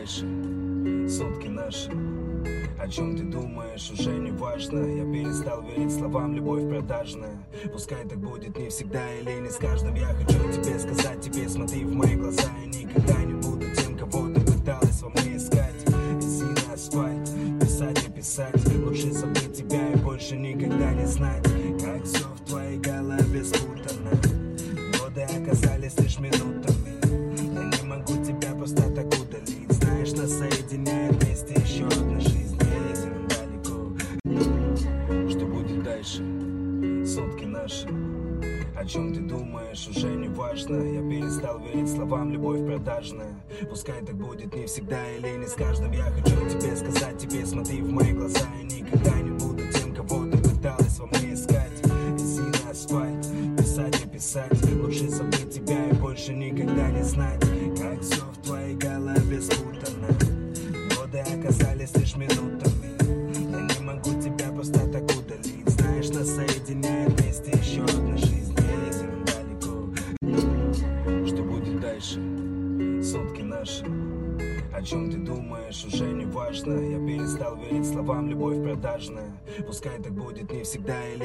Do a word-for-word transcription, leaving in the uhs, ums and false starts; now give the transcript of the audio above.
дальше? Сутки наши. О чем ты думаешь, уже не важно. Я перестал верить словам, любовь продажная. Пускай так будет не всегда или не с каждым. Я хочу тебе сказать, тебе смотри в мои глаза. Я никогда не буду тем, кого ты пыталась во мне искать. Иди на асфальт, писать и писать. Лучше забыть тебя и больше никогда не знать. Как все в твоей голове спутано. Годы оказались лишь минутами. Я не могу тебя просто так удалить. Знаешь, нас соединяет вместе еще одна жизнь. Что будет дальше? Сутки наши. О чем ты думаешь, уже не важно. Я перестал верить словам, любовь продажная. Пускай так будет не всегда или не с каждым. Я хочу тебе сказать, тебе смотри в мои глаза. Я никогда не буду тем, кого ты пыталась во мне искать. Иди на асфальт, писать и писать. Лучше забыть тебя и больше никогда не знать. Как все в твоей голове спутано. Годы оказались лишь минутами. Я не могу тебя просто так удалить. Знаешь, нас соединяет вместе еще одна жизнь. Едем далеко. Что будет дальше? Сутки наши. О чем ты думаешь, уже не важно. Я перестал верить словам, любовь продажная. Пускай так будет не всегда или